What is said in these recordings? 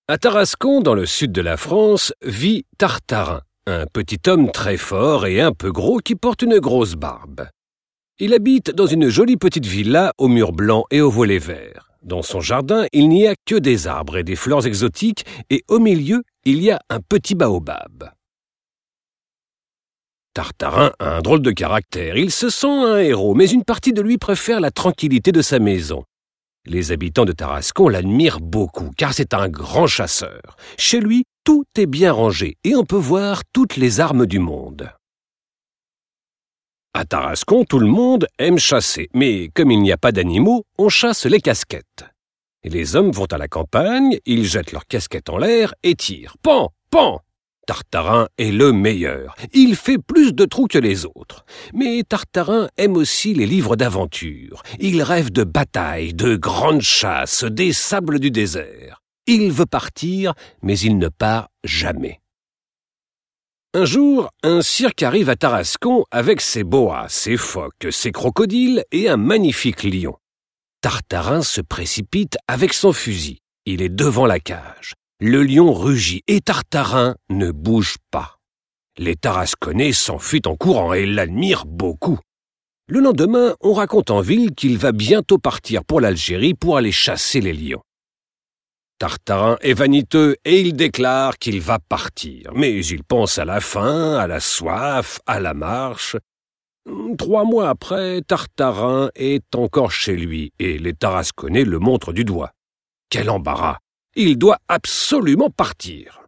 À Tarascon, dans le sud de la France, vit Tartarin, un petit homme très fort et un peu gros qui porte une grosse barbe. Il habite dans une jolie petite villa aux murs blancs et aux volets verts. Dans son jardin, il n'y a que des arbres et des fleurs exotiques et au milieu, il y a un petit baobab. Tartarin a un drôle de caractère. Il se sent un héros, mais une partie de lui préfère la tranquillité de sa maison. Les habitants de Tarascon l'admirent beaucoup, car c'est un grand chasseur. Chez lui, tout est bien rangé et on peut voir toutes les armes du monde. À Tarascon, tout le monde aime chasser, mais comme il n'y a pas d'animaux, on chasse les casquettes. Les hommes vont à la campagne, ils jettent leurs casquettes en l'air et tirent. Pan, pan! Tartarin est le meilleur. Il fait plus de trous que les autres. Mais Tartarin aime aussi les livres d'aventure. Il rêve de batailles, de grandes chasses, des sables du désert. Il veut partir, mais il ne part jamais. Un jour, un cirque arrive à Tarascon avec ses boas, ses phoques, ses crocodiles et un magnifique lion. Tartarin se précipite avec son fusil. Il est devant la cage. Le lion rugit et Tartarin ne bouge pas. Les Tarasconnais s'enfuient en courant et l'admirent beaucoup. Le lendemain, on raconte en ville qu'il va bientôt partir pour l'Algérie pour aller chasser les lions. Tartarin est vaniteux et il déclare qu'il va partir. Mais il pense à la faim, à la soif, à la marche. 3 mois après, Tartarin est encore chez lui et les Tarasconnais le montrent du doigt. Quel embarras! Il doit absolument partir.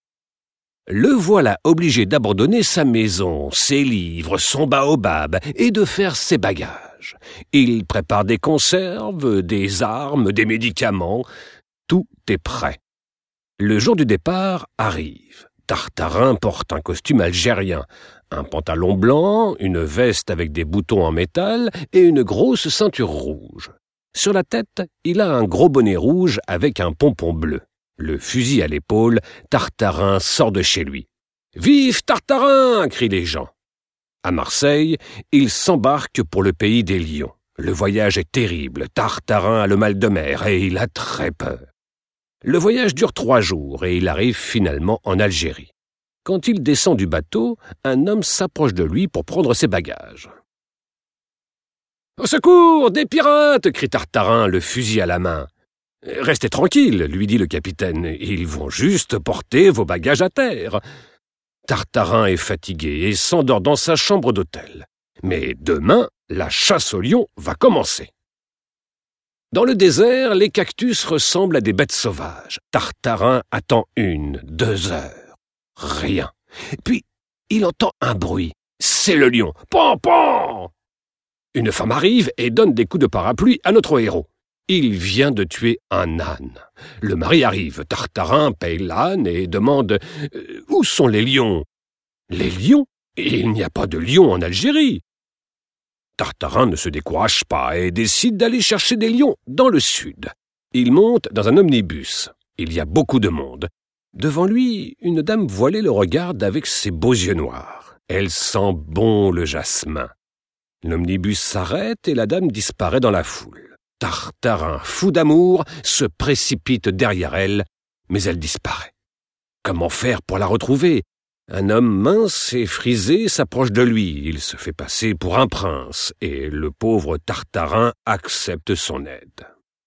Le voilà obligé d'abandonner sa maison, ses livres, son baobab et de faire ses bagages. Il prépare des conserves, des armes, des médicaments. Tout est prêt. Le jour du départ arrive. Tartarin porte un costume algérien, un pantalon blanc, une veste avec des boutons en métal et une grosse ceinture rouge. Sur la tête, il a un gros bonnet rouge avec un pompon bleu. Le fusil à l'épaule, Tartarin sort de chez lui. « Vive Tartarin !» crient les gens. À Marseille, il s'embarque pour le pays des lions. Le voyage est terrible. Tartarin a le mal de mer et il a très peur. Le voyage dure 3 jours et il arrive finalement en Algérie. Quand il descend du bateau, un homme s'approche de lui pour prendre ses bagages. « Au secours, des pirates !» crie Tartarin, le fusil à la main. « Restez tranquille, lui dit le capitaine, ils vont juste porter vos bagages à terre. » Tartarin est fatigué et s'endort dans sa chambre d'hôtel. Mais demain, la chasse aux lions va commencer. Dans le désert, les cactus ressemblent à des bêtes sauvages. Tartarin attend 1, 2 heures. Rien. Puis, il entend un bruit. C'est le lion. Pan, pan! Une femme arrive et donne des coups de parapluie à notre héros. Il vient de tuer un âne. Le mari arrive. Tartarin paye l'âne et demande « Où sont les lions ?»« Les lions ? Il n'y a pas de lions en Algérie. » Tartarin ne se décourage pas et décide d'aller chercher des lions dans le sud. Il monte dans un omnibus. Il y a beaucoup de monde. Devant lui, une dame voilée le regarde avec ses beaux yeux noirs. Elle sent bon le jasmin. L'omnibus s'arrête et la dame disparaît dans la foule. Tartarin, fou d'amour, se précipite derrière elle, mais elle disparaît. Comment faire pour la retrouver ? Un homme mince et frisé s'approche de lui. Il se fait passer pour un prince et le pauvre Tartarin accepte son aide.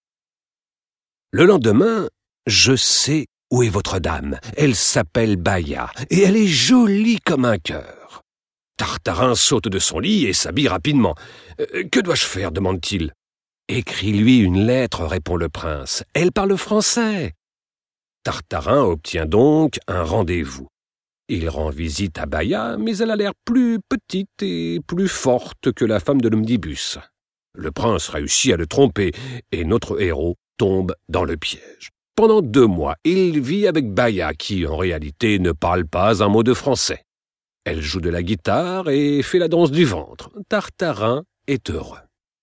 Le lendemain, je sais où est votre dame. Elle s'appelle Baya et elle est jolie comme un cœur. Tartarin saute de son lit et s'habille rapidement. « Que dois-je faire ?» demande-t-il. « Écris-lui une lettre » répond le prince. « Elle parle français. » Tartarin obtient donc un rendez-vous. Il rend visite à Baya, mais elle a l'air plus petite et plus forte que la femme de l'omnibus. Le prince réussit à le tromper et notre héros tombe dans le piège. Pendant 2 mois, il vit avec Baya qui, en réalité, ne parle pas un mot de français. Elle joue de la guitare et fait la danse du ventre. Tartarin est heureux.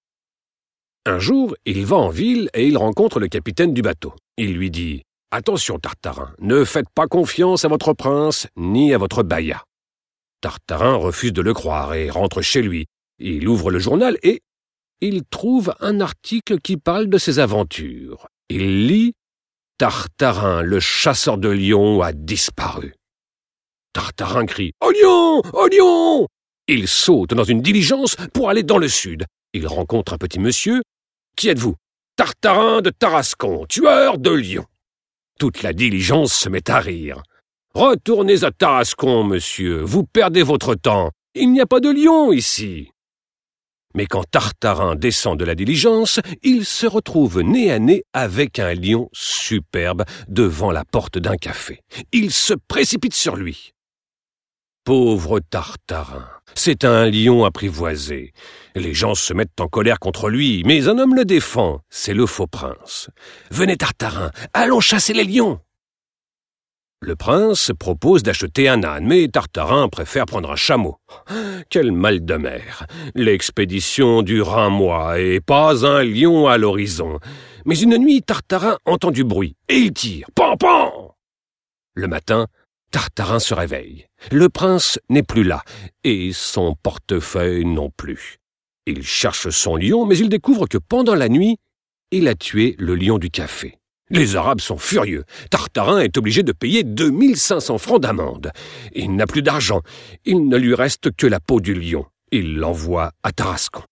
Un jour, il va en ville et il rencontre le capitaine du bateau. Il lui dit « Attention, Tartarin, ne faites pas confiance à votre prince ni à votre Baya. » Tartarin refuse de le croire et rentre chez lui. Il ouvre le journal et il trouve un article qui parle de ses aventures. Il lit Tartarin, le chasseur de lions, a disparu. Tartarin crie « Au lion! Au lion !» Il saute dans une diligence pour aller dans le sud. Il rencontre un petit monsieur. « Qui êtes-vous ?»« Tartarin de Tarascon, tueur de lions. » Toute la diligence se met à rire. « Retournez à Tarascon, monsieur, vous perdez votre temps. Il n'y a pas de lion ici. » Mais quand Tartarin descend de la diligence, il se retrouve nez à nez avec un lion superbe devant la porte d'un café. Il se précipite sur lui. Pauvre Tartarin, c'est un lion apprivoisé. Les gens se mettent en colère contre lui, mais un homme le défend, c'est le faux prince. « Venez Tartarin, allons chasser les lions !» Le prince propose d'acheter un âne, mais Tartarin préfère prendre un chameau. Quel mal de mer! L'expédition dure un mois et pas un lion à l'horizon. Mais une nuit, Tartarin entend du bruit et il tire. Pan, pan! Le matin, Tartarin se réveille. Le prince n'est plus là et son portefeuille non plus. Il cherche son lion, mais il découvre que pendant la nuit, il a tué le lion du café. Les Arabes sont furieux. Tartarin est obligé de payer 2500 francs d'amende. Il n'a plus d'argent. Il ne lui reste que la peau du lion. Il l'envoie à Tarascon.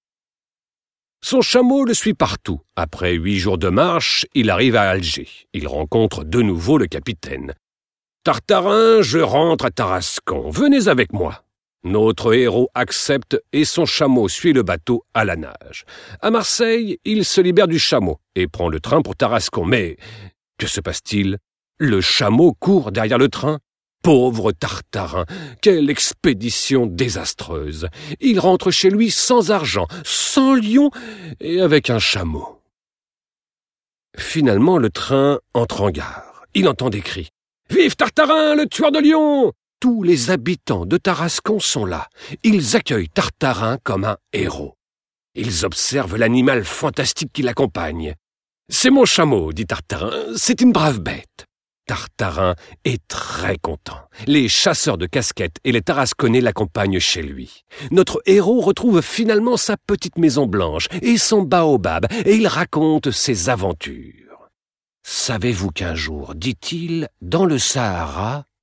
Son chameau le suit partout. Après 8 jours de marche, il arrive à Alger. Il rencontre de nouveau le capitaine. « Tartarin, je rentre à Tarascon. Venez avec moi. » Notre héros accepte et son chameau suit le bateau à la nage. À Marseille, il se libère du chameau et prend le train pour Tarascon. Mais que se passe-t-il? Le chameau court derrière le train. Pauvre Tartarin, quelle expédition désastreuse! Il rentre chez lui sans argent, sans lion et avec un chameau. Finalement, le train entre en gare. Il entend des cris. « Vive Tartarin, le tueur de lions !» Tous les habitants de Tarascon sont là. Ils accueillent Tartarin comme un héros. Ils observent l'animal fantastique qui l'accompagne. « C'est mon chameau, dit Tartarin, c'est une brave bête. » Tartarin est très content. Les chasseurs de casquettes et les Tarasconnais l'accompagnent chez lui. Notre héros retrouve finalement sa petite maison blanche et son baobab, et il raconte ses aventures. « Savez-vous qu'un jour, dit-il, dans le Sahara,